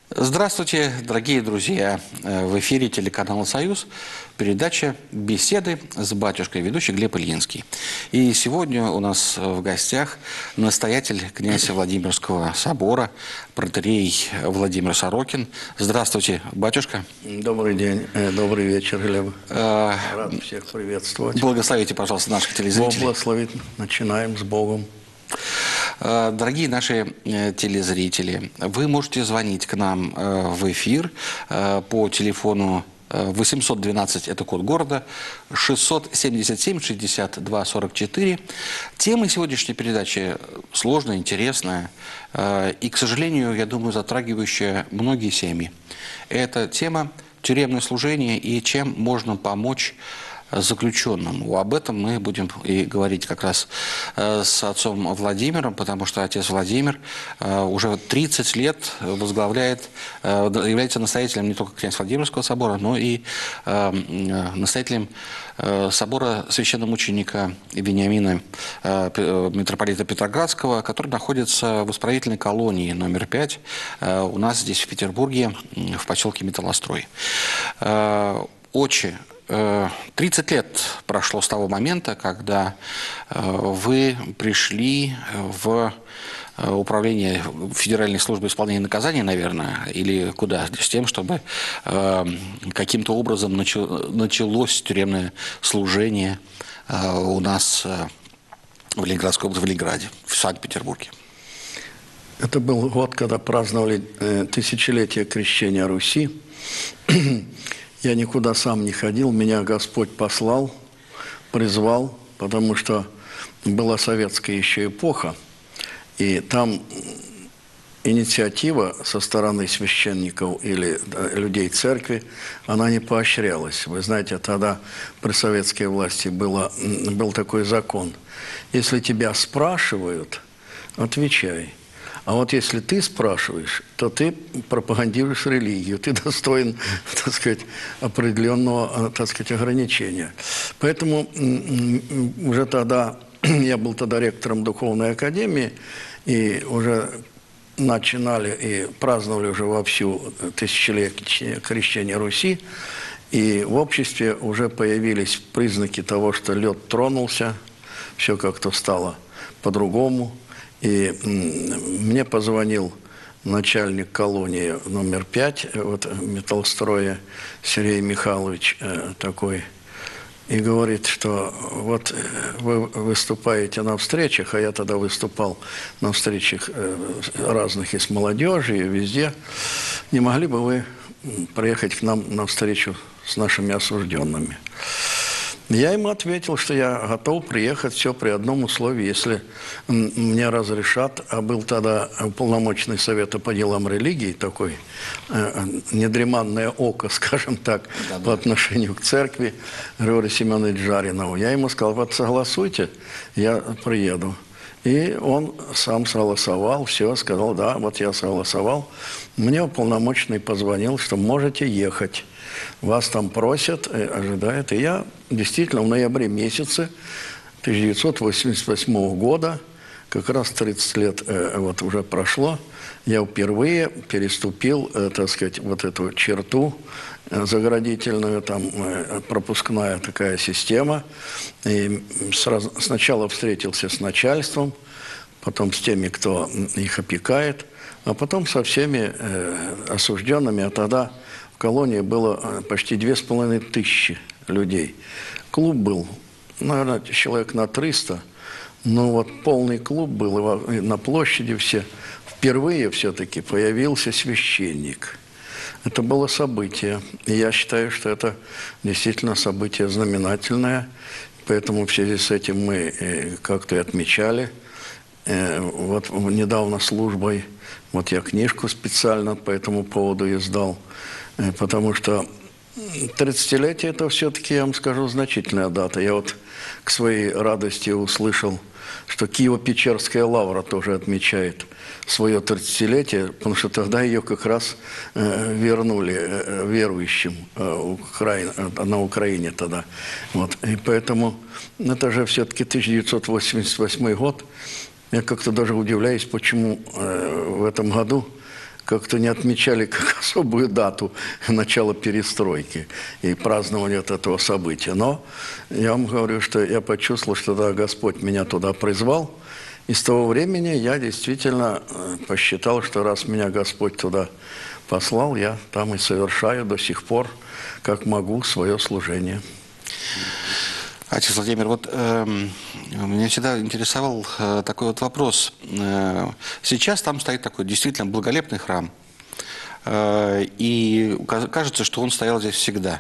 Здравствуйте, дорогие друзья! В эфире телеканала «Союз» передача «Беседы с батюшкой», ведущий Глеб Ильинский. И сегодня у нас в гостях настоятель князя Владимирского собора, протоиерей Владимир Сорокин. Здравствуйте, батюшка! Добрый день, добрый вечер, Глеб. Рад всех приветствовать. Благословите, пожалуйста, наших телезрителей. Бог благословит. Начинаем с Богом. Дорогие наши телезрители, вы можете звонить к нам в эфир по телефону 812, это код города, 677-62-44. Тема сегодняшней передачи сложная, интересная и, к сожалению, я думаю, затрагивающая многие семьи. Это тема тюремное служение и чем можно помочь заключенному. Об этом мы будем и говорить как раз с отцом Владимиром, потому что отец Владимир уже 30 лет возглавляет, является настоятелем не только князя Владимирского собора, но и настоятелем собора священномученика Вениамина митрополита Петроградского, который находится в исправительной колонии номер 5 у нас здесь в Петербурге, в поселке Металлострой. Отче, 30 лет прошло с того момента, когда вы пришли в управление Федеральной службы исполнения наказаний, наверное, или куда, с тем, чтобы каким-то образом началось тюремное служение у нас в Ленинградской области, в Ленинграде, в Санкт-Петербурге. Это был год, когда праздновали тысячелетие крещения Руси. Я никуда сам не ходил, меня Господь послал, призвал, потому что была советская еще эпоха, и там инициатива со стороны священников или людей церкви, она не поощрялась. Вы знаете, тогда при советской власти был такой закон. Если тебя спрашивают, отвечай. А вот если ты спрашиваешь, то ты пропагандируешь религию, ты достоин, так сказать, определенного, так сказать, ограничения. Поэтому уже тогда, я был тогда ректором Духовной Академии, и уже начинали и праздновали уже вовсю тысячелетие крещения Руси, и в обществе уже появились признаки того, что лед тронулся, все как-то стало по-другому. И мне позвонил начальник колонии номер 5, вот Металлстроя, Сергей Михайлович такой, и говорит, что вот вы выступаете на встречах, а я тогда выступал на встречах разных и с молодежью, и везде. Не могли бы вы приехать к нам на встречу с нашими осужденными? Я ему ответил, что я готов приехать, все при одном условии, если мне разрешат, а был тогда уполномоченный совета по делам религии, такой недреманное око, скажем так, по отношению к церкви, Григорий Семенович Жаринов. Я ему сказал, вот согласуйте, я приеду. И он сам согласовал, все, сказал, да, вот я согласовал. Мне уполномоченный позвонил, что можете ехать. Вас там просят, ожидают. И я действительно в ноябре месяце 1988 года, как раз 30 лет вот уже прошло, я впервые переступил, так сказать, вот эту черту заградительную, там пропускная такая система. И сначала встретился с начальством, потом с теми, кто их опекает, а потом со всеми осужденными, а тогда в колонии было почти 2500 людей. Клуб был, наверное, человек на 300, но вот полный клуб был, и на площади все. Впервые все-таки появился священник. Это было событие. И я считаю, что это действительно событие знаменательное. Поэтому в связи с этим мы как-то и отмечали. Вот недавно службой, вот я книжку специально по этому поводу издал. Потому что 30-летие – это все-таки, я вам скажу, значительная дата. Я вот к своей радости услышал, что Киево-Печерская лавра тоже отмечает свое 30-летие, потому что тогда ее как раз вернули верующим на Украине тогда. Вот. И поэтому это же все-таки 1988 год. Я как-то даже удивляюсь, почему в этом году как-то не отмечали как особую дату начала перестройки и празднования вот этого события. Но я вам говорю, что я почувствовал, что да, Господь меня туда призвал. И с того времени я действительно посчитал, что раз меня Господь туда послал, я там и совершаю до сих пор, как могу, свое служение. Отец Владимир, вот меня всегда интересовал такой вот вопрос. Сейчас там стоит такой действительно благолепный храм. И кажется, что он стоял здесь всегда.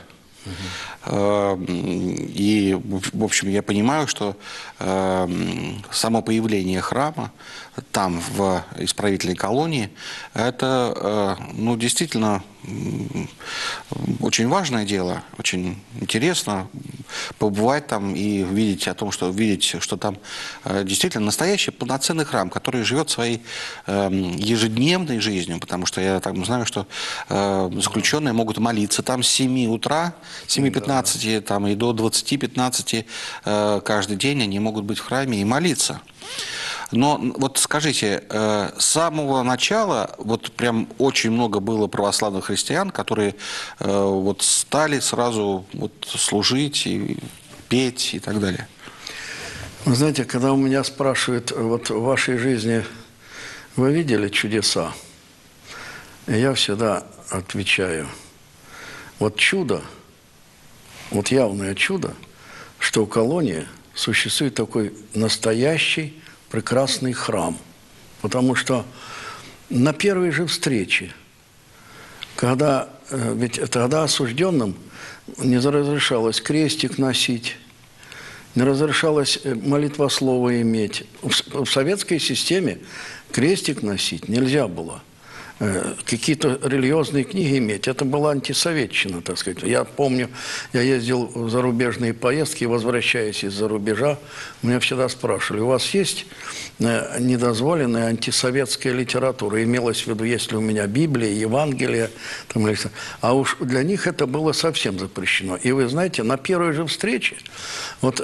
И, в общем, я понимаю, что само появление храма там, в исправительной колонии, это, ну, действительно очень важное дело, очень интересно побывать там и видеть что там действительно настоящий полноценный храм, который живет своей ежедневной жизнью, потому что я там знаю, что заключенные могут молиться там с 7 утра, 7:15 там, и до 20:15 каждый день они могут быть в храме и молиться. Но вот скажите, с самого начала вот прям очень много было православных христиан, которые вот стали сразу вот служить и петь и так далее? Вы знаете, когда у меня спрашивают, вот в вашей жизни вы видели чудеса? Я всегда отвечаю, вот чудо, вот явное чудо, что в колонии существует такой настоящий прекрасный храм. Потому что на первой же встрече, ведь тогда осужденным не разрешалось крестик носить, не разрешалось молитвослово иметь. В советской системе крестик носить нельзя было. Какие-то религиозные книги иметь. Это была антисоветчина, так сказать. Я помню, я ездил в зарубежные поездки, возвращаясь из-за рубежа, меня всегда спрашивали, у вас есть недозволенная антисоветская литература? Имелось в виду, есть ли у меня Библия, Евангелие. Там, а уж для них это было совсем запрещено. И вы знаете, на первой же встрече, вот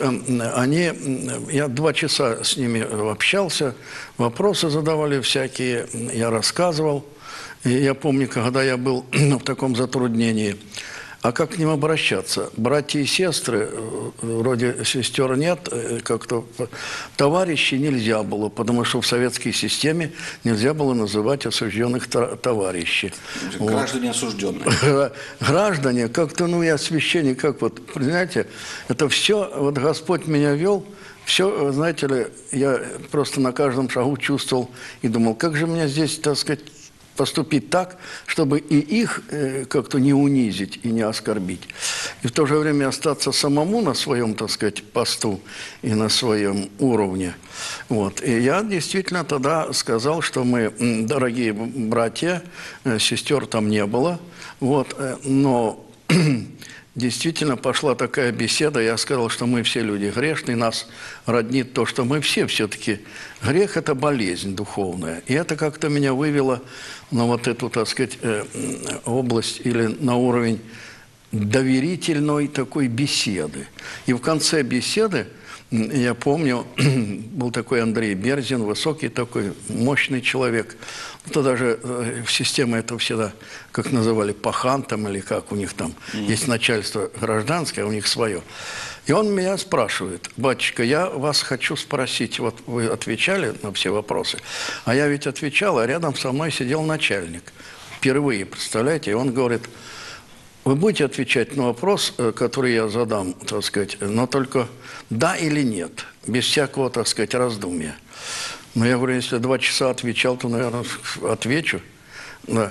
я 2 часа с ними общался, вопросы задавали всякие, я рассказывал. И я помню, когда я был в таком затруднении, а как к ним обращаться? Братья и сестры, вроде сестер нет, как-то товарищи нельзя было, потому что в советской системе нельзя было называть осужденных товарищи. Граждане осужденные. Граждане, как-то, ну, я священник, как вот, знаете, это все, вот Господь меня вел, все, знаете ли, я просто на каждом шагу чувствовал и думал, как же мне здесь, так сказать, поступить так, чтобы и их как-то не унизить и не оскорбить. И в то же время остаться самому на своем, так сказать, посту и на своем уровне. Вот. И я действительно тогда сказал, что мы, дорогие братья, сестер там не было, вот, но действительно пошла такая беседа, я сказал, что мы все люди грешные, нас роднит то, что мы все-таки... Грех – это болезнь духовная. И это как-то меня вывело на вот эту, так сказать, область или на уровень доверительной такой беседы. И в конце беседы, я помню, был такой Андрей Берзин, высокий такой, мощный человек. Это даже в системе это всегда, как называли, пахан там или как у них там. Есть начальство гражданское, а у них свое. И он меня спрашивает, батюшка, я вас хочу спросить, вот вы отвечали на все вопросы, а я ведь отвечал, а рядом со мной сидел начальник. Впервые, представляете, и он говорит, вы будете отвечать на вопрос, который я задам, так сказать, но только да или нет, без всякого, так сказать, раздумья. Но я говорю, если 2 часа отвечал, то, наверное, отвечу. Да.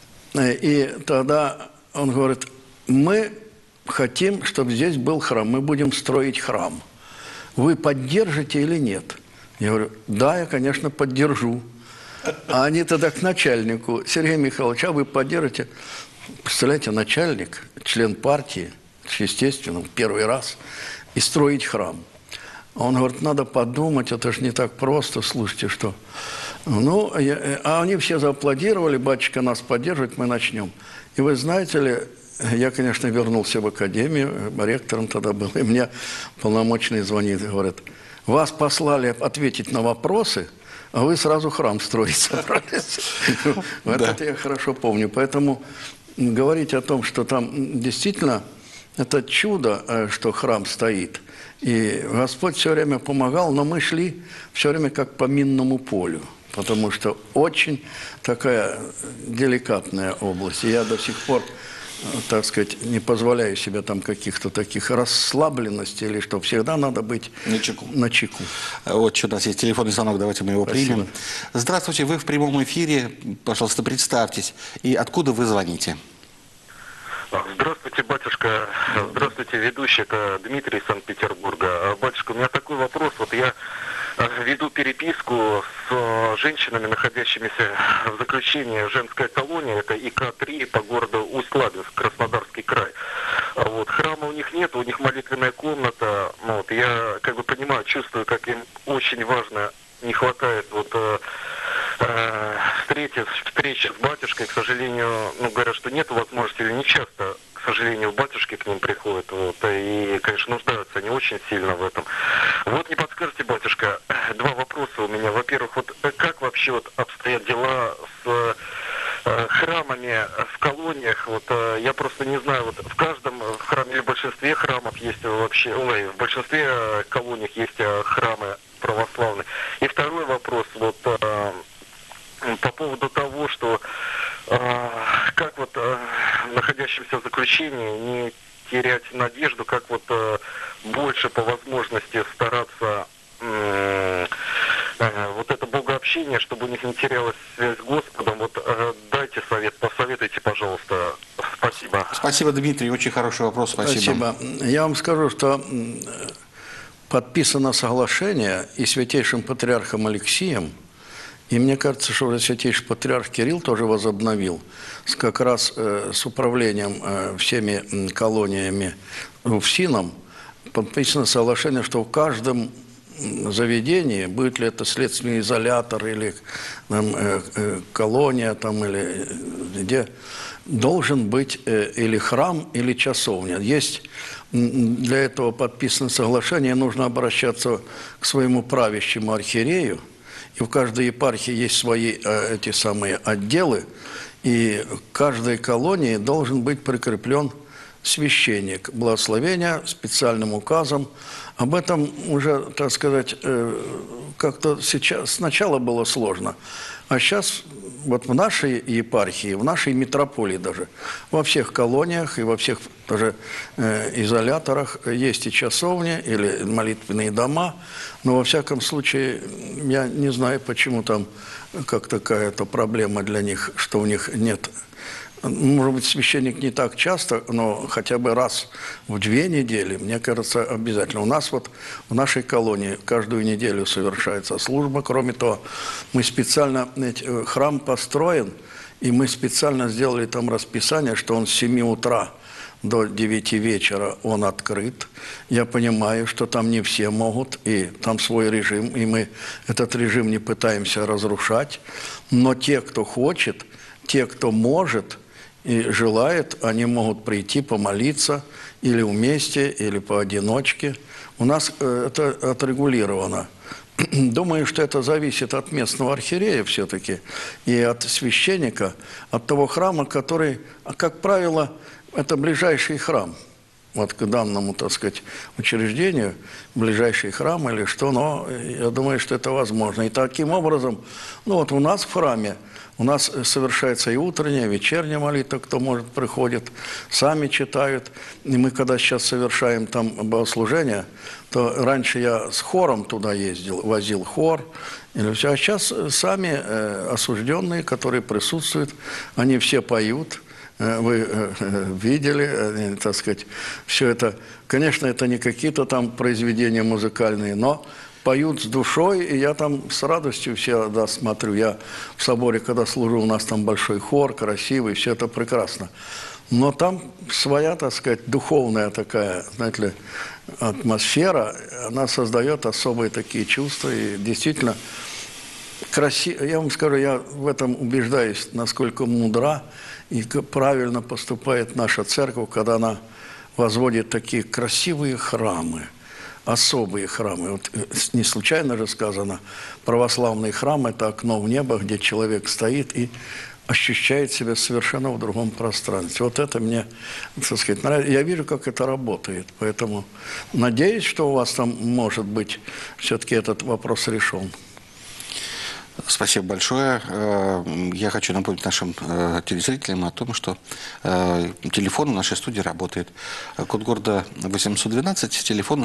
И тогда он говорит, мы хотим, чтобы здесь был храм, мы будем строить храм. Вы поддержите или нет? Я говорю, да, я, конечно, поддержу. А они тогда к начальнику, Сергей Михайлович, а вы поддержите? Представляете, начальник, член партии, естественно, в первый раз, и строить храм. Он говорит, надо подумать, это же не так просто, слушайте, что... Ну, а они все зааплодировали, батюшка нас поддерживает, мы начнем. И вы знаете ли, я, конечно, вернулся в академию, ректором тогда был, и мне полномочный звонит и говорит, вас послали ответить на вопросы, а вы сразу храм строить собрались. Вот это я хорошо помню. Поэтому говорить о том, что там действительно это чудо, что храм стоит. И Господь все время помогал, но мы шли все время как по минному полю. Потому что очень такая деликатная область. И я до сих пор, так сказать, не позволяю себе там каких-то таких расслабленностей, или что всегда надо быть на чеку. Вот что у нас есть телефонный звонок, давайте мы его примем. Здравствуйте, вы в прямом эфире, пожалуйста, представьтесь. И откуда вы звоните? Здравствуйте, батюшка. Здравствуйте, ведущий. Это Дмитрий из Санкт-Петербурга. Батюшка, у меня такой вопрос. Вот я веду переписку с женщинами, находящимися в заключении женской колонии. Это ИК-3 по городу Усть-Лабинск, Краснодарский край. Вот. Храма у них нет, у них молитвенная комната. Вот. Я как бы понимаю, чувствую, как им очень важно, не хватает вот встречи с батюшкой. К сожалению, говорят, что нет возможности, или не часто, к сожалению, батюшки к ним приходят. Вот, и, конечно, нуждаются они очень сильно в этом. Вот не подскажете, батюшка, два вопроса у меня. Во-первых, вот как вообще вот обстоят дела с храмами в колониях? Вот я просто не знаю, вот в каждом храме или в большинстве храмов есть вообще, в большинстве колониях есть храмы православные. И второй вопрос, вот по поводу того, что как вот находящимся в заключении не терять надежду, как вот больше по возможности стараться вот это богообщение, чтобы у них не терялась связь с Господом. Вот дайте совет, посоветуйте, пожалуйста. Спасибо. Спасибо, Дмитрий, очень хороший вопрос, спасибо. Я вам скажу, что подписано соглашение и святейшим патриархом Алексием, и мне кажется, что уже святейший патриарх Кирилл тоже возобновил как раз с управлением всеми колониями УФСИНом, подписано соглашение, что в каждом заведении, будет ли это следственный изолятор или там, колония, там, или где, должен быть или храм, или часовня. Есть для этого подписано соглашение, нужно обращаться к своему правящему архиерею, и в каждой епархии есть свои эти самые отделы, и к каждой колонии должен быть прикреплен священник. Благословения специальным указом. Об этом уже, так сказать, как-то сейчас, сначала было сложно, а сейчас вот в нашей епархии, в нашей митрополии даже, во всех колониях и во всех даже изоляторах есть и часовни или молитвенные дома, но во всяком случае я не знаю, почему там как такая-то проблема для них, что у них нет. Может быть, священник не так часто, но хотя бы раз в 2 недели, мне кажется, обязательно. У нас вот в нашей колонии каждую неделю совершается служба. Кроме того, мы специально, храм построен, и мы специально сделали там расписание, что он с 7 утра до 9 вечера он открыт. Я понимаю, что там не все могут, и там свой режим, и мы этот режим не пытаемся разрушать. Но те, кто хочет, те, кто может и желает, они могут прийти помолиться или вместе, или поодиночке. У нас это отрегулировано. Думаю, что это зависит от местного архиерея все-таки и от священника, от того храма, который, как правило, это ближайший храм. Вот к данному, так сказать, учреждению, ближайший храм или что, но я думаю, что это возможно. И таким образом, вот у нас в храме, у нас совершается и утренняя, и вечерняя молитва, кто может, приходит, сами читают. И мы, когда сейчас совершаем там богослужение, то раньше я с хором туда ездил, возил хор, а сейчас сами осужденные, которые присутствуют, они все поют. Вы видели, так сказать, все это. Конечно, это не какие-то там произведения музыкальные, но поют с душой, и я там с радостью всегда смотрю. Я в соборе, когда служу, у нас там большой хор, красивый, все это прекрасно. Но там своя, так сказать, духовная такая, знаете ли, атмосфера, она создает особые такие чувства, и действительно красиво. Я вам скажу, я в этом убеждаюсь, насколько мудра и правильно поступает наша церковь, когда она возводит такие красивые храмы. особые храмы. Вот не случайно же сказано, православный храм – это окно в небо, где человек стоит и ощущает себя совершенно в другом пространстве. Вот это мне, так сказать, нравится. Я вижу, как это работает. Поэтому надеюсь, что у вас там, может быть, все-таки этот вопрос решен. Спасибо большое. Я хочу напомнить нашим телезрителям о том, что телефон в нашей студии работает. Код города 812, телефон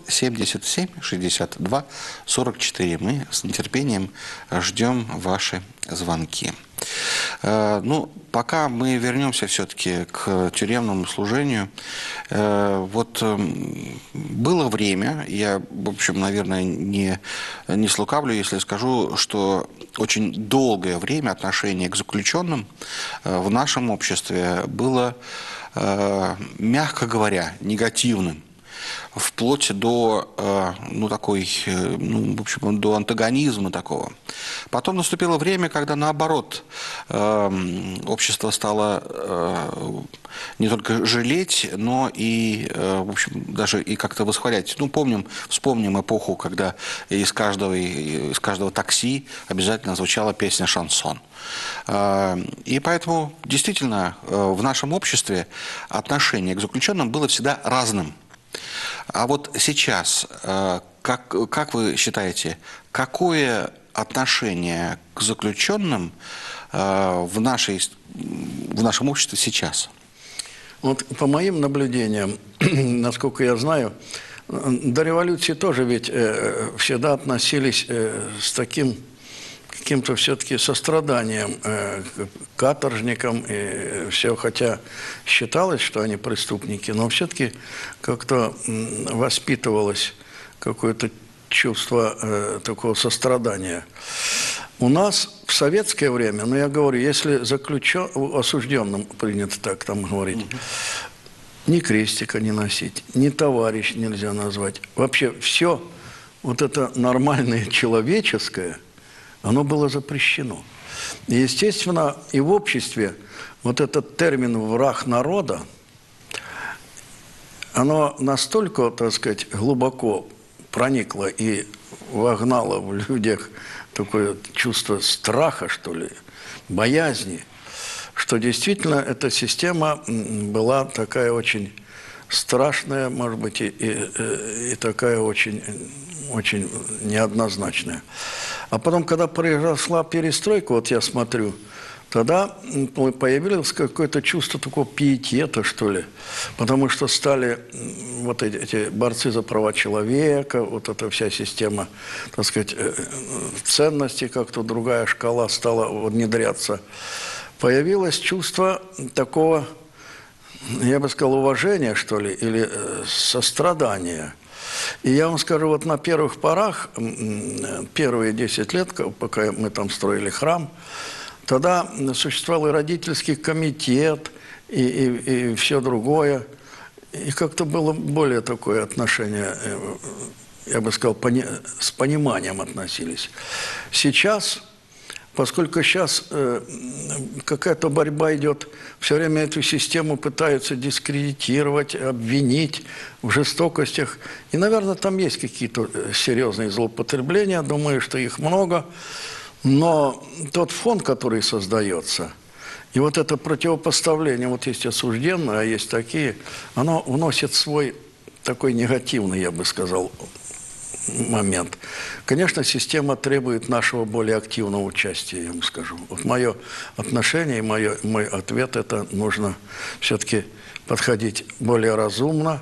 677-62-44. Мы с нетерпением ждем ваши звонки. Ну, пока мы вернемся все-таки к тюремному служению. Вот было время, я, в общем, наверное, не слукавлю, если скажу, что очень долгое время отношение к заключенным в нашем обществе было, мягко говоря, негативным. Вплоть до, ну, такой, ну, в общем, до антагонизма такого. Потом наступило время, когда, наоборот, общество стало не только жалеть, но и, в общем, даже и как-то восхвалять. Ну, вспомним эпоху, когда из каждого такси обязательно звучала песня «Шансон». И поэтому, действительно, в нашем обществе отношение к заключенным было всегда разным. А вот сейчас, как вы считаете, какое отношение к заключенным в нашем обществе сейчас? Вот по моим наблюдениям, насколько я знаю, до революции тоже ведь всегда относились с таким каким-то все-таки состраданием к каторжникам и все, хотя считалось, что они преступники, но все-таки как-то воспитывалось какое-то чувство такого сострадания. У нас в советское время, ну я говорю, если осужденным принято так там говорить, ни крестика не носить, ни товарищ нельзя назвать. Вообще все вот это нормальное человеческое, оно было запрещено. И, естественно, и в обществе вот этот термин «враг народа», оно настолько, так сказать, глубоко проникло и вогнало в людях такое чувство страха, что ли, боязни, что действительно эта система была такая очень страшная, может быть, и такая очень неоднозначная. А потом, когда произошла перестройка, вот я смотрю, тогда появилось какое-то чувство такого пиетета, что ли, потому что стали вот эти борцы за права человека, вот эта вся система, так сказать, ценностей, как-то другая шкала стала внедряться. Появилось чувство такого, я бы сказал, уважения, что ли, или сострадания. И я вам скажу, вот на первых порах, первые 10 лет, пока мы там строили храм, тогда существовал и родительский комитет, и все другое. И как-то было более такое отношение, я бы сказал, с пониманием относились. Сейчас, поскольку сейчас какая-то борьба идет, все время эту систему пытаются дискредитировать, обвинить в жестокостях. И, наверное, там есть какие-то серьезные злоупотребления, думаю, что их много. Но тот фон, который создается, и вот это противопоставление, вот есть осужденные, а есть такие, оно вносит свой такой негативный, я бы сказал, момент. Конечно, система требует нашего более активного участия, я вам скажу. Вот мое отношение и мой ответ – это нужно все-таки подходить более разумно,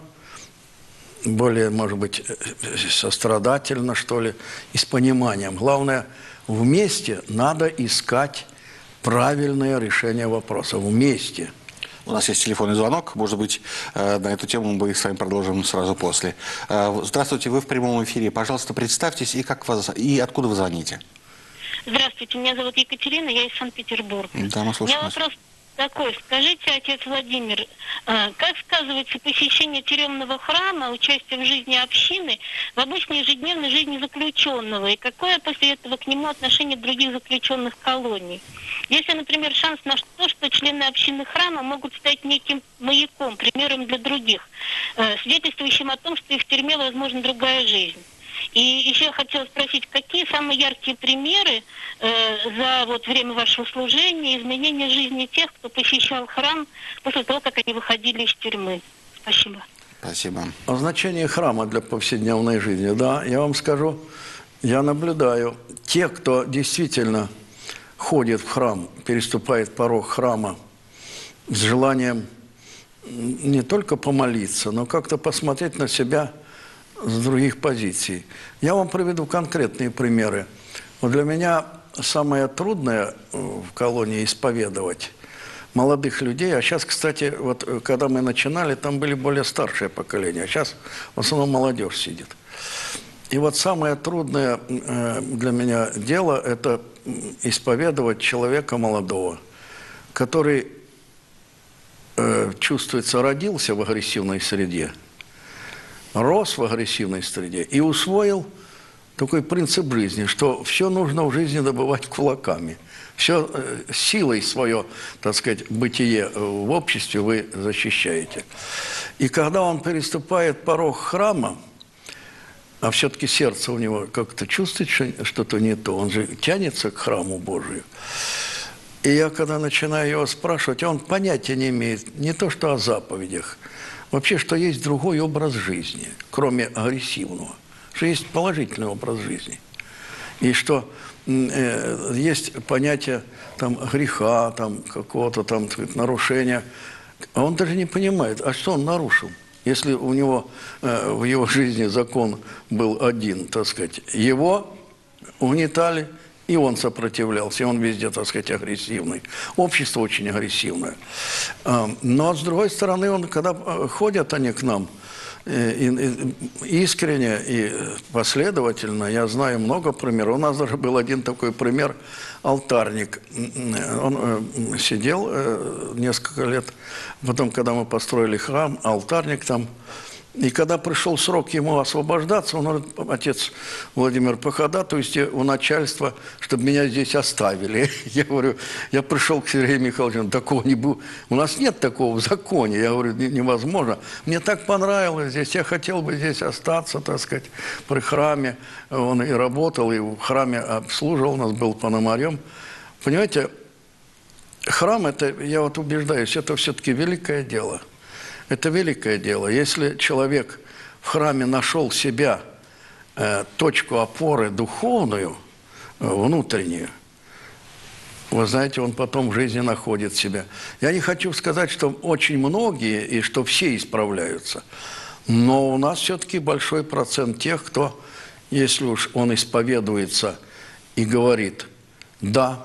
более, может быть, сострадательно, что ли, и с пониманием. Главное, вместе надо искать правильное решение вопроса. Вместе. У нас есть телефонный звонок. Может быть, на эту тему мы с вами продолжим сразу после. Здравствуйте, вы в прямом эфире. Пожалуйста, представьтесь и откуда вы звоните. Здравствуйте, меня зовут Екатерина, я из Санкт-Петербурга. Да, мы слушаем. У меня вопрос такой. Скажите, отец Владимир, как сказывается посещение тюремного храма, участие в жизни общины в обычной ежедневной жизни заключенного? И какое после этого к нему отношение других заключенных колоний? Есть ли, например, шанс на то, что члены общины храма могут стать неким маяком, примером для других, свидетельствующим о том, что и в тюрьме возможна другая жизнь? И еще я хотела спросить, какие самые яркие примеры за вот время вашего служения, изменения жизни тех, кто посещал храм после того, как они выходили из тюрьмы? Спасибо. Спасибо. О значении храма для повседневной жизни, да, я вам скажу, я наблюдаю, те, кто действительно ходит в храм, переступает порог храма с желанием не только помолиться, но как-то посмотреть на себя с других позиций. Я вам приведу конкретные примеры. Вот для меня самое трудное в колонии исповедовать молодых людей. А сейчас, кстати, вот когда мы начинали, там были более старшее поколение. А сейчас в основном молодежь сидит. И вот самое трудное для меня дело – это исповедовать человека молодого, который, чувствуется, родился в агрессивной среде, рос в агрессивной среде и усвоил такой принцип жизни, что все нужно в жизни добывать кулаками. Все силой свое, так сказать, бытие в обществе вы защищаете. И когда он переступает порог храма, а все-таки сердце у него как-то чувствует что-то не то, он же тянется к храму Божию. И я когда начинаю его спрашивать, он понятия не имеет не то что о заповедях, вообще, что есть другой образ жизни, кроме агрессивного, что есть положительный образ жизни. И что есть понятие там, греха, там, какого-то там нарушения. А он даже не понимает, а что он нарушил? Если у него в его жизни закон был один, так сказать, его угнетали, и он сопротивлялся, и он везде, так сказать, агрессивный. Общество очень агрессивное. Но, с другой стороны, когда ходят они к нам, искренне и последовательно, я знаю много примеров. У нас даже был один такой пример, алтарник. Он сидел несколько лет, потом, когда мы построили храм, алтарник там. И когда пришел срок ему освобождаться, он говорит: отец Владимир, походатайствуйте у начальства, чтобы меня здесь оставили. Я говорю, я пришел к Сергею Михайловичу, такого не было. У нас нет такого в законе. Я говорю, невозможно. Мне так понравилось здесь, я хотел бы здесь остаться, так сказать, при храме. Он и работал, и в храме обслуживал, у нас был пономарем. Понимаете, храм, это, я вот убеждаюсь, это все-таки великое дело. Это великое дело. Если человек в храме нашел себя, точку опоры духовную, внутреннюю, вы знаете, он потом в жизни находит себя. Я не хочу сказать, что очень многие и что все исправляются, но у нас все-таки большой процент тех, кто, если уж он исповедуется и говорит: да,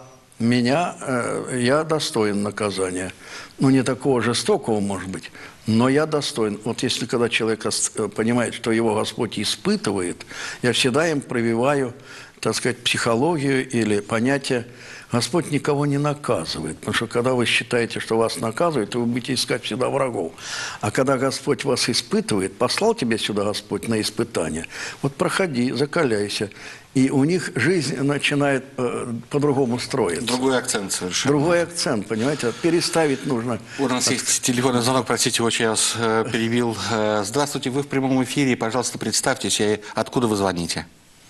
я достоин наказания. Ну, не такого жестокого, может быть, но я достоин. Вот если когда человек понимает, что его Господь испытывает, я всегда им прививаю, так сказать, психологию или понятие: Господь никого не наказывает. Потому что когда вы считаете, что вас наказывают, то вы будете искать всегда врагов. А когда Господь вас испытывает, послал тебя сюда Господь на испытание, вот проходи, закаляйся. И у них жизнь начинает по-другому строиться. Другой акцент совершенно. Другой акцент, понимаете? Переставить нужно. У нас есть телефонный звонок, простите, очень я вас перебил. Здравствуйте, вы в прямом эфире, пожалуйста, представьтесь, откуда вы звоните?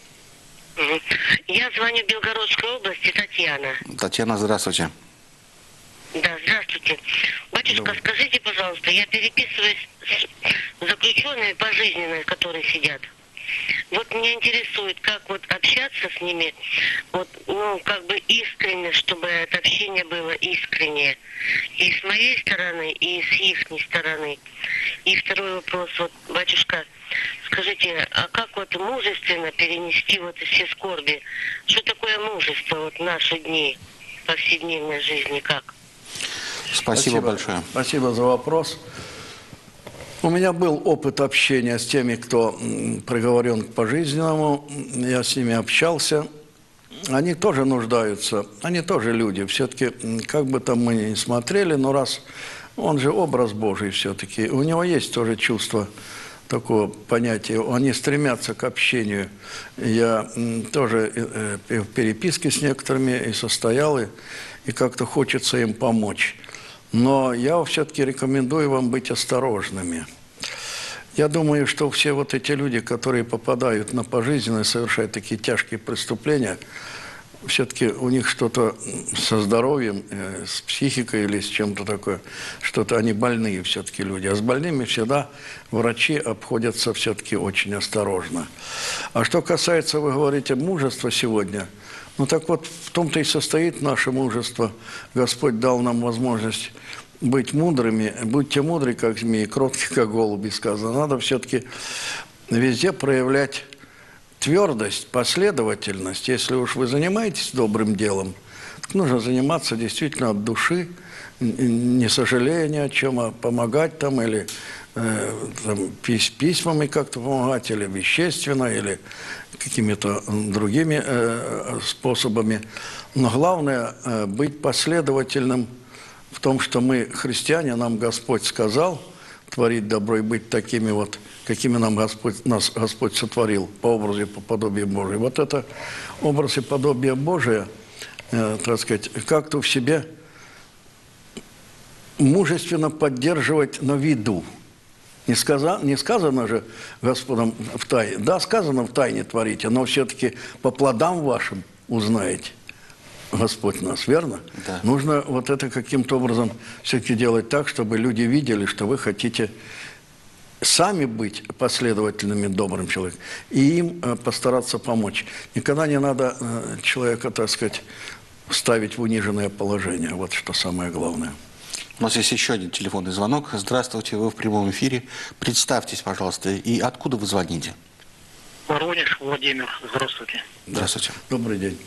Я звоню в Белгородской области, Татьяна. Татьяна, здравствуйте. Да, здравствуйте. Батюшка, скажите, пожалуйста, я переписываюсь с заключенными пожизненно, которые сидят. Вот меня интересует, как вот общаться с ними, вот, ну, как бы искренне, чтобы это общение было искреннее. И с моей стороны, и с их стороны. И второй вопрос, вот, батюшка, скажите, а как вот мужественно перенести вот все скорби? Что такое мужество вот в наши дни повседневной жизни, как? Спасибо большое. Спасибо за вопрос. У меня был опыт общения с теми, кто приговорен к пожизненному. Я с ними общался. они тоже нуждаются, они тоже люди. Все-таки, как бы там мы ни смотрели, но раз он же образ Божий все-таки, у него есть тоже чувство такого понятия, они стремятся к общению. Я тоже в переписке с некоторыми и состоял, и как-то хочется им помочь. Но я все-таки рекомендую вам быть осторожными. Я думаю, что все вот эти люди, которые попадают на пожизненное, совершают такие тяжкие преступления, все-таки у них что-то со здоровьем, с психикой или с чем-то такое, что-то они больные все-таки люди. А с больными всегда врачи обходятся все-таки очень осторожно. А что касается, вы говорите, мужества сегодня, ну так вот в том-то и состоит наше мужество. Господь дал нам возможность быть мудрыми. Будьте мудры, как змеи, кротки, как голуби, сказано. Надо все-таки везде проявлять твердость, последовательность. Если уж вы занимаетесь добрым делом, нужно заниматься действительно от души, не сожалея ни о чем, а помогать там или там, письмами как-то помогать, или вещественно, или какими-то другими способами. Но главное быть последовательным в том, что мы христиане, нам Господь сказал творить добро и быть такими вот, какими нас Господь сотворил по образу и по подобию Божию. Вот это образ и подобие Божие, так сказать, как-то в себе мужественно поддерживать на виду. Не сказано же Господом в тайне. Да, сказано в тайне творите, но все-таки по плодам вашим узнаете. Господь нас, верно? Да. Нужно вот это каким-то образом все-таки делать так, чтобы люди видели, что вы хотите сами быть последовательными, добрым человеком, и им постараться помочь. Никогда не надо человека, так сказать, ставить в униженное положение. Вот что самое главное. У нас есть еще один телефонный звонок. Здравствуйте, вы в прямом эфире. Представьтесь, пожалуйста, и откуда вы звоните? Воронеж, Владимир. Здравствуйте. Здравствуйте. Добрый день.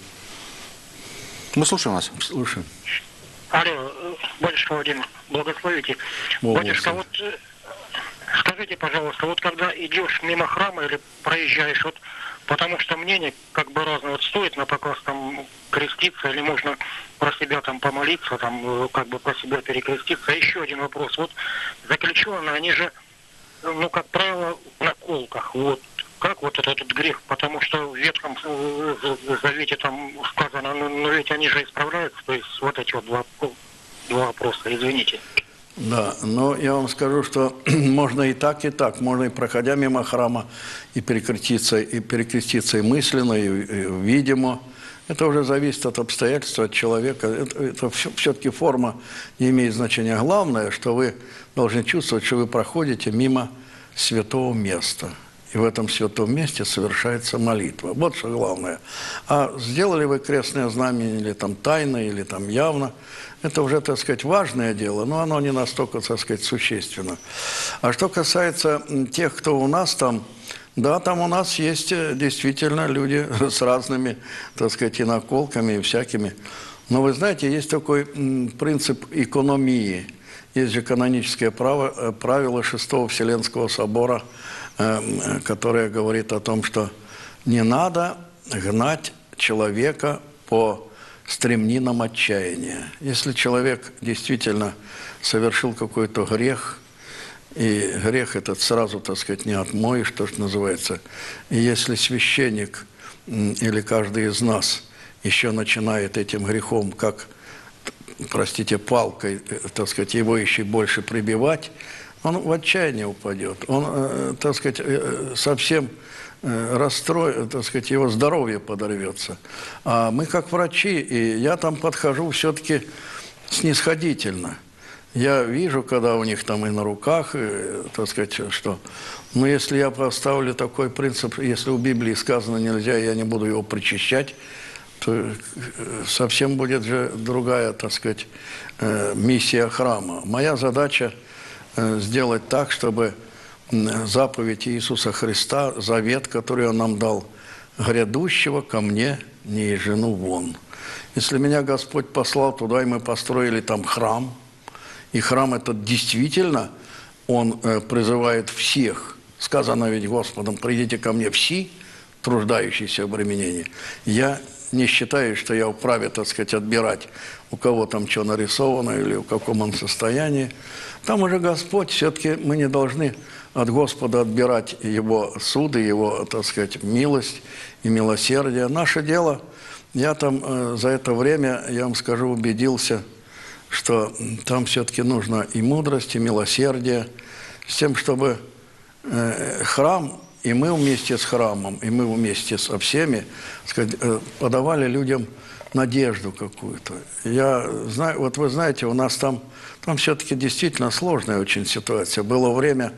Мы слушаем вас. Слушаем. Алло, батюшка Владимир, благословите. Батюшка, вот скажите, пожалуйста, вот когда идешь мимо храма или проезжаешь, вот потому что мнение как бы разное, вот стоит на показ там креститься или можно про себя там помолиться, там как бы про себя перекреститься. Еще один вопрос. Вот заключенные, они же, ну, как правило, на колках. Вот. Как вот этот грех? Потому что в Ветхом Завете там сказано, но ведь они же исправляются. То есть вот эти вот два вопроса, извините. Да, но я вам скажу, что можно и так, можно и проходя мимо храма, и перекреститься и мысленно, и видимо. Это уже зависит от обстоятельств, от человека. Это все-таки форма не имеет значения. Главное, что вы должны чувствовать, что вы проходите мимо святого места. И в этом святом месте совершается молитва. Вот что главное. А сделали вы крестное знамение или там тайно, или там явно, это уже, так сказать, важное дело, но оно не настолько, так сказать, существенно. А что касается тех, кто у нас там, да, там у нас есть действительно люди с разными, так сказать, и наколками, и всякими. Но вы знаете, есть такой принцип экономии. Есть же каноническое правило Шестого Вселенского собора, которое говорит о том, что не надо гнать человека по стремнинам отчаяния. Если человек действительно совершил какой-то грех, и грех этот сразу, так сказать, не отмоешь, то, что называется, и если священник или каждый из нас еще начинает этим грехом, как, простите, палкой, так сказать, его еще больше прибивать, он в отчаяние упадет. Он, так сказать, совсем расстроит, так сказать, его здоровье подорвется. А мы как врачи, и я там подхожу все-таки снисходительно. Я вижу, когда у них там и на руках, и, так сказать, что... Но если я поставлю такой принцип, если у Библии сказано нельзя, я не буду его причащать, то совсем будет же другая, так сказать, миссия храма. Моя задача сделать так, чтобы заповедь Иисуса Христа, завет, который Он нам дал, грядущего ко мне не жену вон. Если меня Господь послал туда, и мы построили там храм, и храм этот действительно, он призывает всех, сказано ведь Господом, придите ко мне все, труждающиеся в обременении. Я не считаю, что я вправе, так сказать, отбирать, у кого там что нарисовано или в каком он состоянии. Там уже Господь, все-таки мы не должны от Господа отбирать Его суды, Его, так сказать, милость и милосердие. Наше дело, я там за это время, я вам скажу, убедился, что там все-таки нужно и мудрость, и милосердие, с тем, чтобы храм, и мы вместе с храмом, и мы вместе со всеми, сказать, подавали людям надежду какую-то. Я знаю, вот вы знаете, у нас там все-таки действительно сложная очень ситуация. Было время,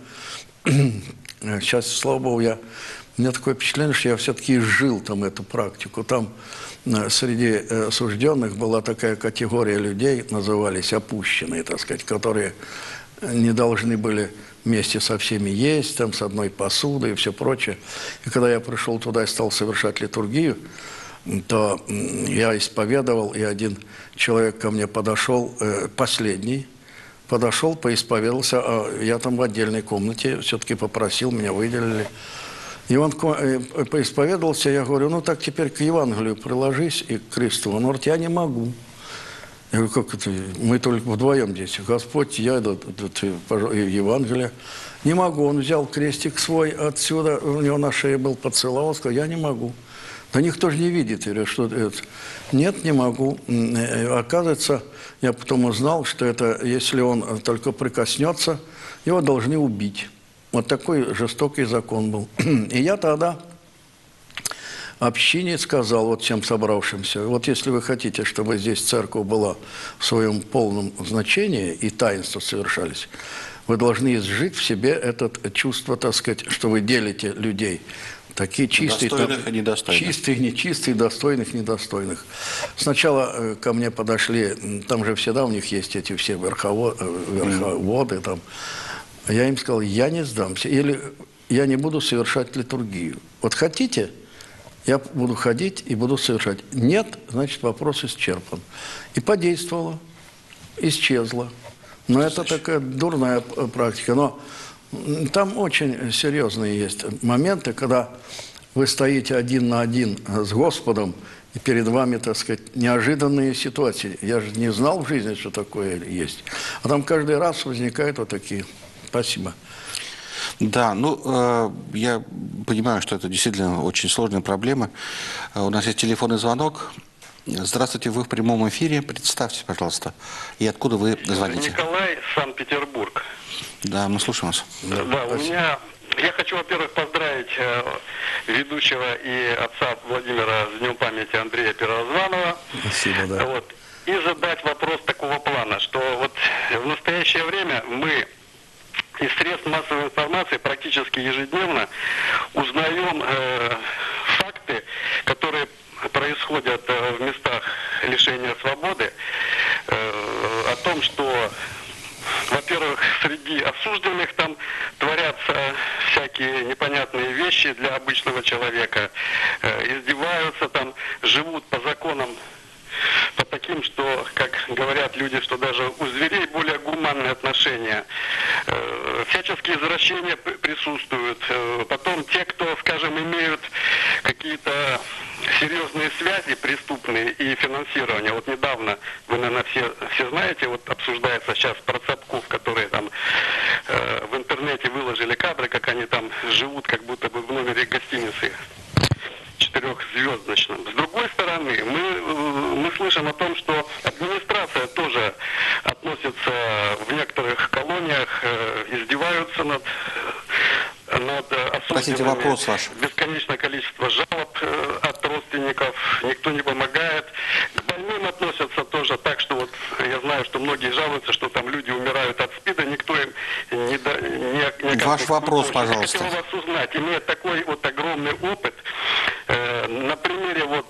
сейчас, слава Богу, у меня такое впечатление, что я все-таки изжил там эту практику. Там среди осужденных была такая категория людей, назывались опущенные, так сказать, которые не должны были вместе со всеми есть, там, с одной посудой и все прочее. И когда я пришел туда и стал совершать литургию, то я исповедовал, и один человек ко мне подошел, последний, подошел, поисповедовался, а я там в отдельной комнате все-таки попросил, меня выделили. И он поисповедовался, я говорю, ну так теперь к Евангелию приложись и к кресту. Он говорит, я не могу. Я говорю, как это? Мы только вдвоем здесь. Господь, я, Евангелие. Не могу. Он взял крестик свой отсюда, у него на шее был, поцеловал, сказал, я не могу. Да никто же не видит. Я говорю, что это? Нет, не могу. Оказывается, я потом узнал, что это, если он только прикоснется, его должны убить. Вот такой жестокий закон был. И я тогда общине сказал, вот всем собравшимся, вот если вы хотите, чтобы здесь церковь была в своем полном значении и таинства совершались, вы должны изжить в себе это чувство, так сказать, что вы делите людей. Такие чистые, достойных и недостойных. Чистые, нечистые, достойных, недостойных. Сначала ко мне подошли, там же всегда у них есть эти все верховоды, там. Я им сказал, я не сдамся, или я не буду совершать литургию. Вот хотите, я буду ходить и буду совершать. Нет, значит, вопрос исчерпан. И подействовало, исчезло. Но это такая дурная практика. Но там очень серьезные есть моменты, когда вы стоите один на один с Господом, и перед вами, так сказать, неожиданные ситуации. Я же не знал в жизни, что такое есть. А там каждый раз возникают вот такие. Спасибо. Да, ну, я понимаю, что это действительно очень сложная проблема. У нас есть телефонный звонок. Здравствуйте, вы в прямом эфире. Представьте, пожалуйста, и откуда вы звоните. Николай, Санкт-Петербург. Да, мы слушаем вас. Да, у меня... Я хочу, во-первых, поздравить ведущего и отца Владимира с днем памяти Андрея Первозванного. Спасибо, да. Вот. И задать вопрос такого плана, что вот в настоящее время мы из средств массовой информации практически ежедневно узнаем факты, которые происходят в местах лишения свободы, о том, что, во-первых, среди осужденных там творятся всякие непонятные вещи для обычного человека, издеваются там, живут по законам, по таким, что, как говорят люди, что даже у зверей более гуманные отношения. Всяческие извращения присутствуют. Потом те, кто, скажем, имеют какие-то серьезные связи преступные и финансирование. Вот недавно, вы, наверное, все знаете, вот обсуждается сейчас про цапков, которые там в интернете выложили кадры, как они там живут, как будто бы в номере гостиницы 4-звездочном. С другой стороны, мы слышим о том, что администрация тоже относится в некоторых колониях, издеваются над осужденными. Простите, вопрос ваш. Бесконечное количество жалоб от родственников, никто не помогает. К больным относятся тоже так, что вот я знаю, что многие жалуются, что там люди умирают от СПИДа, никто им не Ваш вопрос, пожалуйста. Я хотел вас узнать, имея такой вот огромный опыт, на примере вот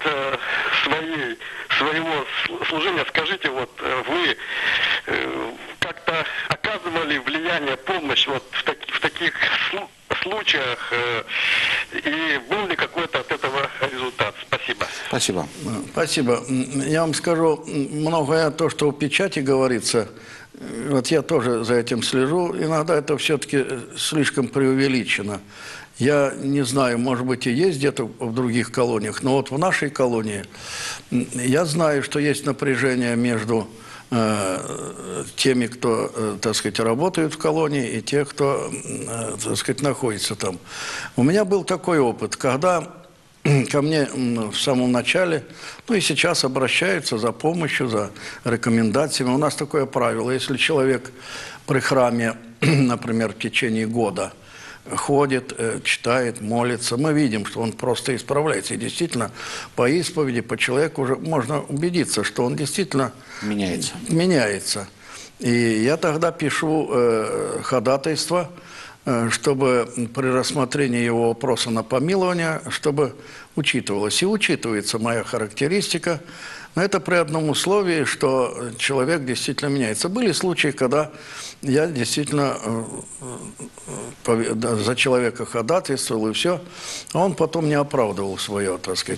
своего служения, скажите, вот вы как-то оказывали влияние, помощь вот в таких случаях, и был ли какой-то от этого результат? Спасибо. Спасибо. Спасибо. Я вам скажу, многое то, что в печати говорится, вот я тоже за этим слежу, иногда это все-таки слишком преувеличено. Я не знаю, может быть, и есть где-то в других колониях, но вот в нашей колонии я знаю, что есть напряжение между теми, кто, так сказать, работает в колонии, и тех, кто, так сказать, находится там. У меня был такой опыт, когда ко мне в самом начале, ну и сейчас обращаются за помощью, за рекомендациями. У нас такое правило, если человек при храме, например, в течение года ходит, читает, молится, мы видим, что он просто исправляется. И действительно, по исповеди, по человеку уже можно убедиться, что он действительно меняется. И я тогда пишу ходатайство, чтобы при рассмотрении его вопроса на помилование, чтобы учитывалось. И учитывается моя характеристика, но это при одном условии, что человек действительно меняется. Были случаи, когда я действительно за человека ходатайствовал, и все, а он потом не оправдывал свое, так сказать,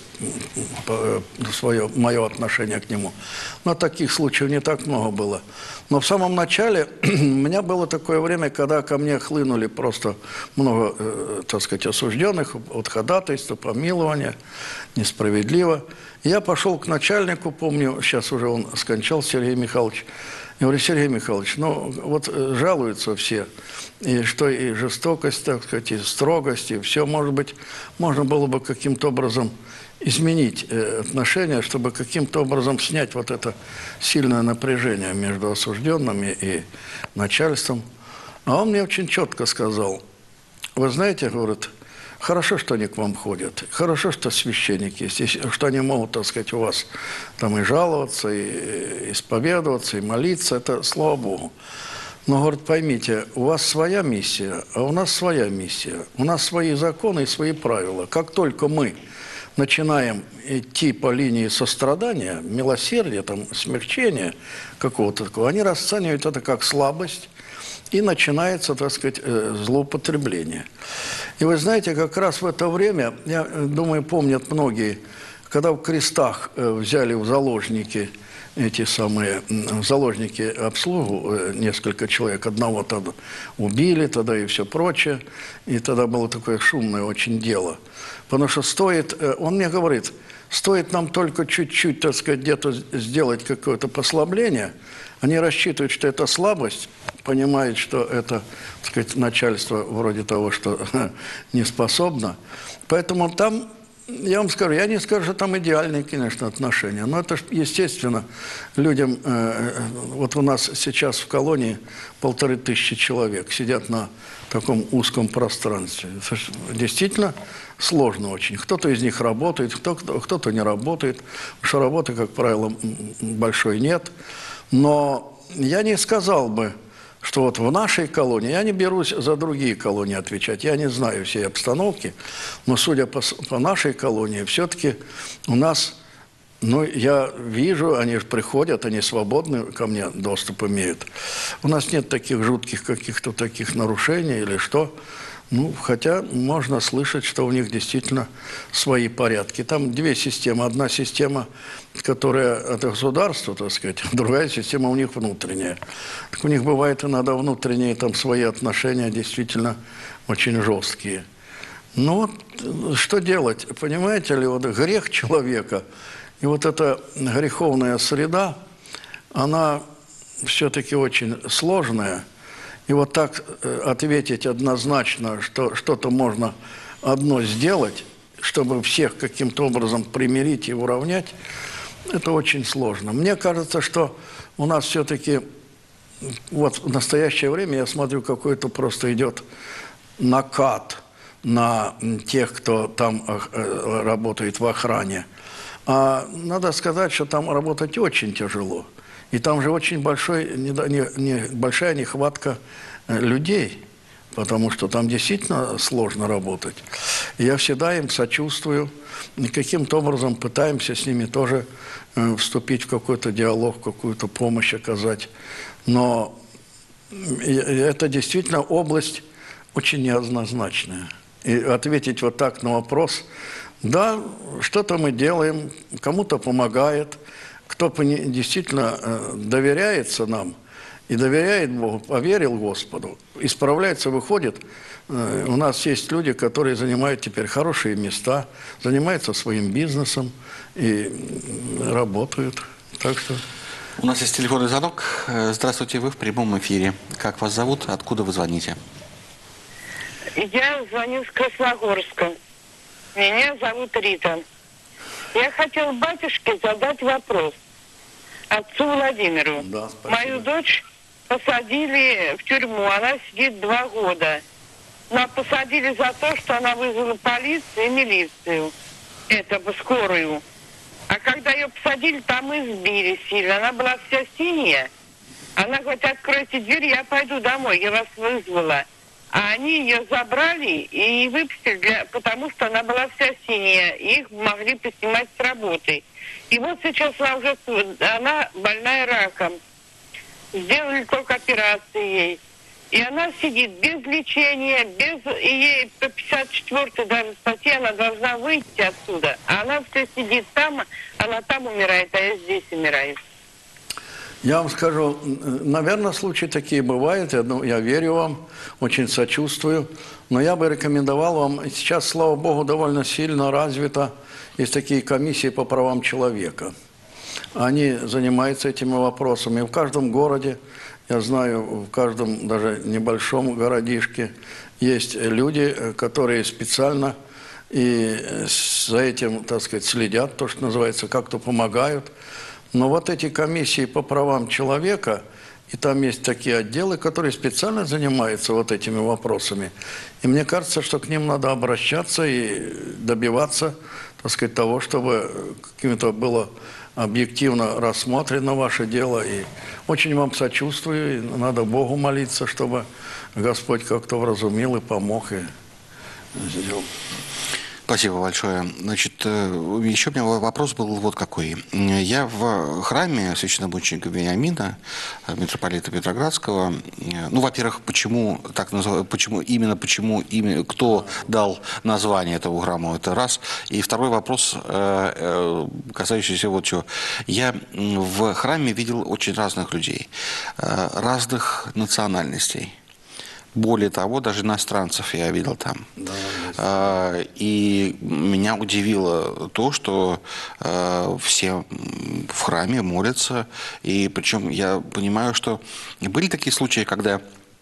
мое отношение к нему. Но таких случаев не так много было. Но в самом начале у меня было такое время, когда ко мне хлынули просто много, так сказать, осужденных от ходатайства, помилования, несправедливо. Я пошел к начальнику, помню, сейчас уже он скончался, Сергей Михайлович. Я говорю: Сергей Михайлович, ну вот жалуются все, и что и жестокость, так сказать, и строгость, и все, может быть, можно было бы каким-то образом изменить отношения, чтобы каким-то образом снять вот это сильное напряжение между осужденными и начальством. А он мне очень четко сказал: вы знаете, говорит, хорошо, что они к вам ходят, хорошо, что священники есть, что они могут, так сказать, у вас там и жаловаться, и исповедоваться, и молиться, это слава Богу. Но, говорит, поймите, у вас своя миссия, а у нас своя миссия. У нас свои законы и свои правила. Как только мы начинаем идти по линии сострадания, милосердия, там, смягчения какого-то такого, они расценивают это как слабость, и начинается, так сказать, злоупотребление. И вы знаете, как раз в это время, я думаю, помнят многие, когда в крестах взяли в заложники эти самые, в заложники обслугу несколько человек, одного тогда убили, тогда и все прочее, и тогда было такое шумное очень дело. Потому что стоит, он мне говорит, стоит нам только чуть-чуть, так сказать, где-то сделать какое-то послабление, они рассчитывают, что это слабость, понимают, что это, так сказать, начальство вроде того, что не способно. Поэтому там, я вам скажу, я не скажу, что там идеальные, конечно, отношения, но это, естественно, людям, вот у нас сейчас в колонии 1500 человек сидят на таком узком пространстве. Это действительно сложно очень. Кто-то из них работает, кто-то не работает, потому что работы, как правило, большой нет. Но я не сказал бы, что вот в нашей колонии, я не берусь за другие колонии отвечать, я не знаю всей обстановки, но судя по нашей колонии, все-таки у нас, ну, я вижу, они же приходят, они свободны, ко мне доступ имеют. У нас нет таких жутких каких-то таких нарушений или что. Ну, хотя можно слышать, что у них действительно свои порядки. Там две системы. Одна система, которая от государства, так сказать, другая система у них внутренняя. Так у них бывает иногда внутренние там свои отношения действительно очень жесткие. Ну, вот, что делать? Понимаете ли, вот грех человека и вот эта греховная среда, она все-таки очень сложная. И вот так ответить однозначно, что что-то можно одно сделать, чтобы всех каким-то образом примирить и уравнять, это очень сложно. Мне кажется, что у нас все-таки вот в настоящее время, я смотрю, какой-то просто идет накат на тех, кто там работает в охране. А надо сказать, что там работать очень тяжело. И там же очень большая нехватка людей, потому что там действительно сложно работать. И я всегда им сочувствую, и каким-то образом пытаемся с ними тоже вступить в какой-то диалог, какую-то помощь оказать. Но это действительно область очень неоднозначная. И ответить вот так на вопрос, да, что-то мы делаем, кому-то помогает, кто действительно доверяется нам и доверяет Богу, поверил Господу, исправляется, выходит. У нас есть люди, которые занимают теперь хорошие места, занимаются своим бизнесом и работают. Так что... У нас есть телефонный звонок. Здравствуйте, вы в прямом эфире. Как вас зовут? Откуда вы звоните? Я звоню с Красногорска. Меня зовут Рита. Я хотела батюшке задать вопрос. Отцу Владимиру. Да, спасибо. Мою дочь посадили в тюрьму. Она сидит 2 года. Но посадили за то, что она вызвала полицию и милицию. Это бы скорую. А когда ее посадили, там избили сильно. Она была вся синяя. Она говорит, откройте дверь, я пойду домой, я вас вызвала. А они ее забрали и выпустили, потому что она была вся синяя. Их могли поснимать с работы. И вот сейчас она больная раком. Сделали только операции ей. И она сидит без лечения, и ей по 54-й даже статье она должна выйти оттуда. А она все сидит там, она там умирает, а я здесь умираю. Я вам скажу, наверное, случаи такие бывают, я верю вам, очень сочувствую, но я бы рекомендовал вам, сейчас, слава Богу, довольно сильно развито, есть такие комиссии по правам человека. Они занимаются этими вопросами. В каждом городе, я знаю, в каждом даже небольшом городишке есть люди, которые специально и за этим, так сказать, следят, то, что называется, как-то помогают. Но вот эти комиссии по правам человека, и там есть такие отделы, которые специально занимаются вот этими вопросами. И мне кажется, что к ним надо обращаться и добиваться, так сказать, того, чтобы каким-то было объективно рассмотрено ваше дело. И очень вам сочувствую, и надо Богу молиться, чтобы Господь как-то вразумил и помог, и сделал. Спасибо большое. Значит, еще у меня вопрос был вот какой. Я в храме священномученика Вениамина, митрополита Петроградского, ну, во-первых, почему так называют, почему кто дал название этому храму, это раз. И второй вопрос, касающийся вот чего. Я в храме видел очень разных людей, разных национальностей. Более того, даже иностранцев я видел там. Да, и меня удивило то, что все в храме молятся. И причем я понимаю, что были такие случаи, когда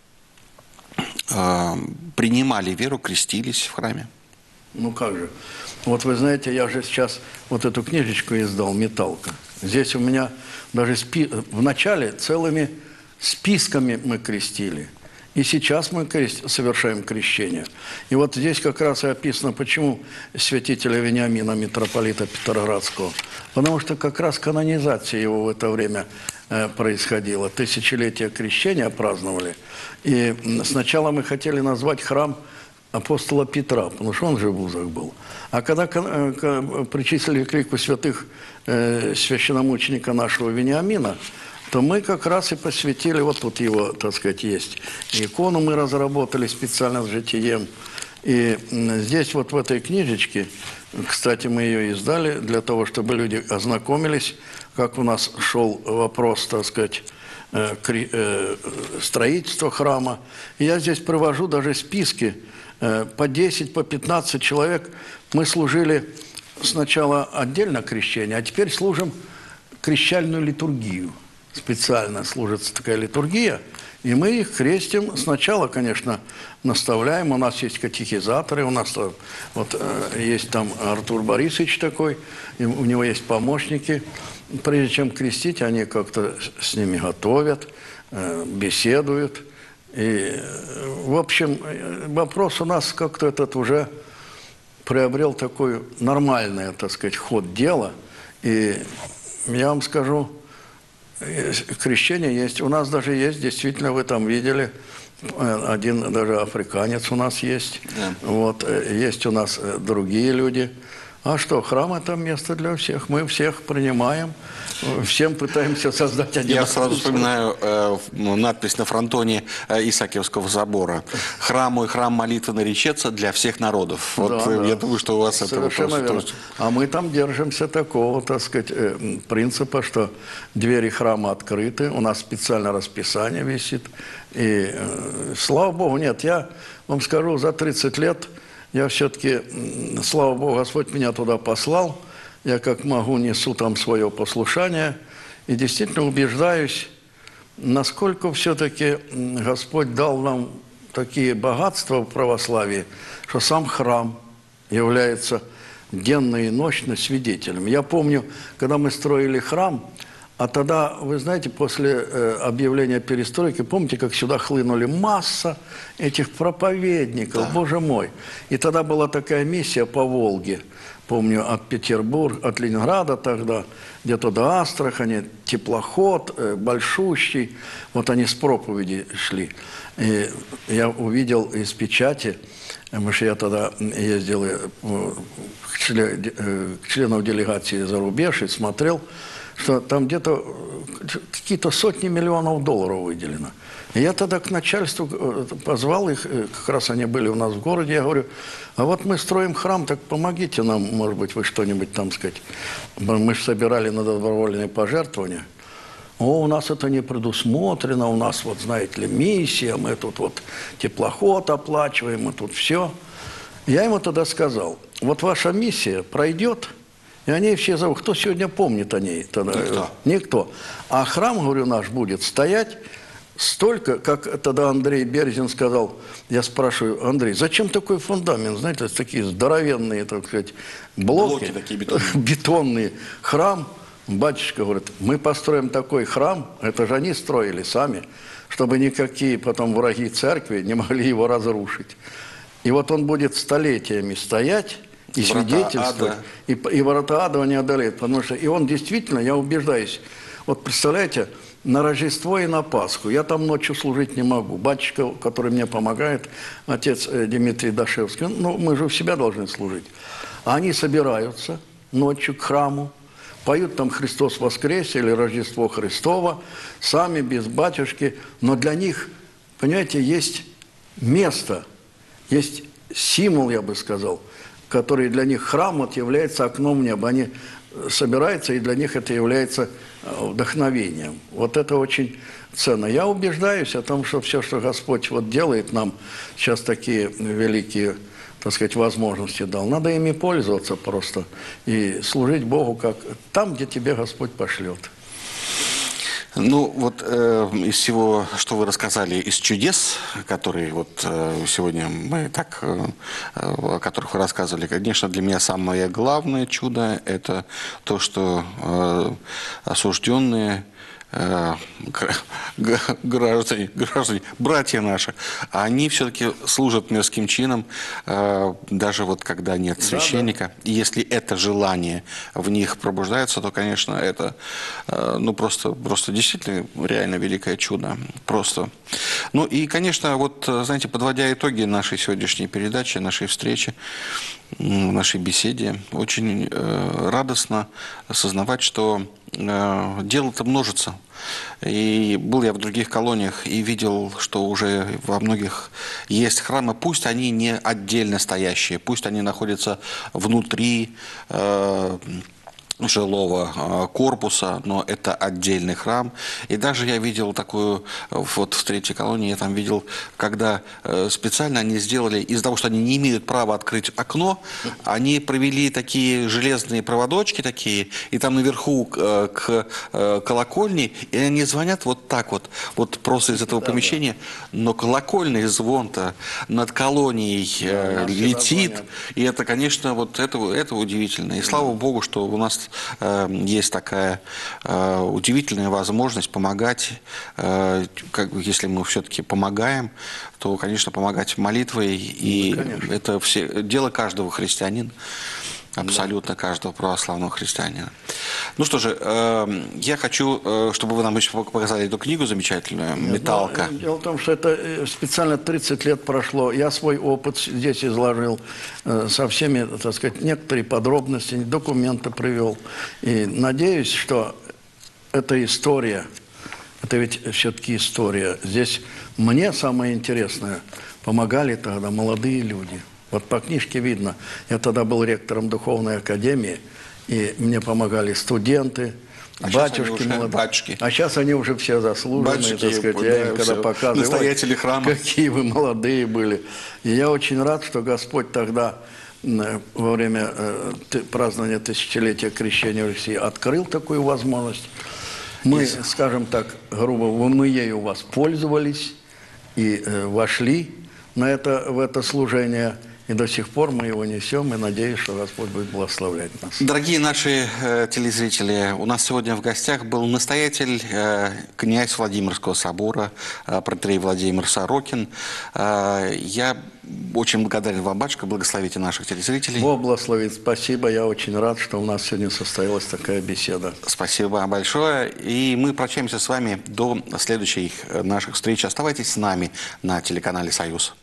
принимали веру, крестились в храме. Ну как же. Вот вы знаете, я же сейчас вот эту книжечку издал «Металка». Здесь у меня даже в начале целыми списками мы крестили. И сейчас мы совершаем крещение. И вот здесь как раз и описано, почему святителя Вениамина, митрополита Петроградского. Потому что как раз канонизация его в это время происходила. Тысячелетие крещения праздновали. И сначала мы хотели назвать храм апостола Петра, потому что он же в Узах был. А когда причислили к лику святых священномученика нашего Вениамина, то мы как раз и посвятили, вот тут его, так сказать, есть икону мы разработали специально с житием. И здесь вот в этой книжечке, кстати, мы ее издали для того, чтобы люди ознакомились, как у нас шел вопрос, так сказать, строительства храма. И я здесь привожу даже списки, по 10, по 15 человек. Мы служили сначала отдельно крещение, а теперь служим крещальную литургию. Специально служится такая литургия, и мы их крестим. Сначала, конечно, наставляем. У нас есть катехизаторы, у нас вот есть там Артур Борисович такой, и у него есть помощники. Прежде чем крестить, они как-то с ними готовят, беседуют. И, в общем, вопрос у нас как-то этот уже приобрел такой нормальный, так сказать, ход дела. И я вам скажу, крещение есть. У нас даже есть, действительно, вы там видели, один даже африканец у нас есть. Да. Вот, есть у нас другие люди. А что, храм – это место для всех. Мы всех принимаем, всем пытаемся создать один. Я сразу вспоминаю надпись на фронтоне Исаакиевского собора. «Храм мой, храм молитвы наречется для всех народов». Вот Да, я думаю, что у вас это совершенно верно. тоже. А мы там держимся такого, так сказать, принципа, что двери храма открыты, у нас специально расписание висит. И слава Богу, нет, я вам скажу, за 30 лет я все-таки, слава Богу, Господь меня туда послал, я как могу несу там свое послушание и действительно убеждаюсь, насколько все-таки Господь дал нам такие богатства в православии, что сам храм является денно и ночно свидетелем. Я помню, когда мы строили храм, а тогда, вы знаете, после объявления перестройки, помните, как сюда хлынули масса этих проповедников, да. Боже мой. И тогда была такая миссия по Волге, помню, от Петербурга, от Ленинграда тогда, где-то до Астрахани, теплоход большущий, вот они с проповеди шли. И я увидел из печати, потому что я тогда ездил к членам делегации за рубеж и смотрел, что там где-то какие-то сотни миллионов долларов выделено. И я тогда к начальству позвал их, как раз они были у нас в городе, я говорю, а вот мы строим храм, так помогите нам, может быть, вы что-нибудь там сказать. Мы же собирали на добровольные пожертвования. О, у нас это не предусмотрено, у нас, вот знаете ли, миссия, мы тут вот теплоход оплачиваем, мы тут все. Я ему тогда сказал, вот ваша миссия пройдет, и они все зовут. Кто сегодня помнит о ней? Тогда? Никто. Никто. А храм, говорю, наш будет стоять столько, как тогда Андрей Березин сказал. Я спрашиваю, Андрей, зачем такой фундамент? Знаете, такие здоровенные, так сказать, блоки Такие бетонные. Бетонные. Храм. Батюшка говорит, мы построим такой храм, это же они строили сами, чтобы никакие потом враги церкви не могли его разрушить. И вот он будет столетиями стоять, и свидетельствовать, и ворота ада не одолеет. Потому что, и он действительно, я убеждаюсь, вот представляете, на Рождество и на Пасху, я там ночью служить не могу. Батюшка, который мне помогает, отец Дмитрий Дашевский, ну, мы же у себя должны служить. А они собираются ночью к храму, поют там «Христос воскресе» или «Рождество Христово», сами без батюшки, но для них, понимаете, есть место, есть символ, я бы сказал, который для них храм вот является окном в небо. Они собираются, и для них это является вдохновением. Вот это очень ценно. Я убеждаюсь о том, что все, что Господь вот делает нам, сейчас такие великие, так сказать, возможности дал. Надо ими пользоваться просто и служить Богу, как там, где тебе Господь пошлет. Ну, вот из всего, что вы рассказали, из чудес, которые вот сегодня мы так, о которых вы рассказывали, конечно, для меня самое главное чудо – это то, что осужденные граждане, братья наши, они все-таки служат мирским чином, даже вот когда нет священника. Да, да. И если это желание в них пробуждается, то, конечно, это ну, просто действительно реально великое чудо. Просто. Ну и, конечно, вот, знаете, подводя итоги нашей сегодняшней передачи, нашей встречи, в нашей беседе, очень радостно осознавать, что дело-то множится. И был я в других колониях и видел, что уже во многих есть храмы, пусть они не отдельно стоящие, пусть они находятся внутри жилого корпуса, но это отдельный храм. И даже я видел такую, вот в третьей колонии я там видел, когда специально они сделали, из-за того, что они не имеют права открыть окно, они провели такие железные проводочки такие, и там наверху к колокольне, и они звонят вот так вот просто из этого помещения, но колокольный звон-то над колонией летит, и это, конечно, вот это удивительно. И слава Богу, что у нас есть такая удивительная возможность помогать, если мы все-таки помогаем, то, конечно, помогать молитвой, и это дело каждого христианина. Абсолютно каждого православного христианина. Ну что же, я хочу, чтобы вы нам еще показали эту книгу замечательную, «Металка». Дело в том, что это специально 30 лет прошло. Я свой опыт здесь изложил со всеми, так сказать, некоторые подробности, документы привел. И надеюсь, что эта история, это ведь все-таки история. Здесь мне самое интересное, помогали тогда молодые люди. Вот по книжке видно, я тогда был ректором духовной академии, и мне помогали студенты, батюшки молодые. Батюшки. А сейчас они уже все заслуженные, Батюшки, так сказать, да, я им когда все. показываю, Настоятели храма. какие вы молодые были. И я очень рад, что Господь тогда во время празднования тысячелетия крещения Руси открыл такую возможность. Мы, скажем так, грубо, мы ею воспользовались и вошли в это служение. И до сих пор мы его несем, и надеюсь, что Господь будет благословлять нас. Дорогие наши телезрители, у нас сегодня в гостях был настоятель, князь Владимирского собора, протоиерей Владимир Сорокин. Я очень благодарен вам, батюшка, благословите наших телезрителей. Бог благословит, спасибо, я очень рад, что у нас сегодня состоялась такая беседа. Спасибо вам большое, и мы прощаемся с вами до следующих наших встреч. Оставайтесь с нами на телеканале «Союз».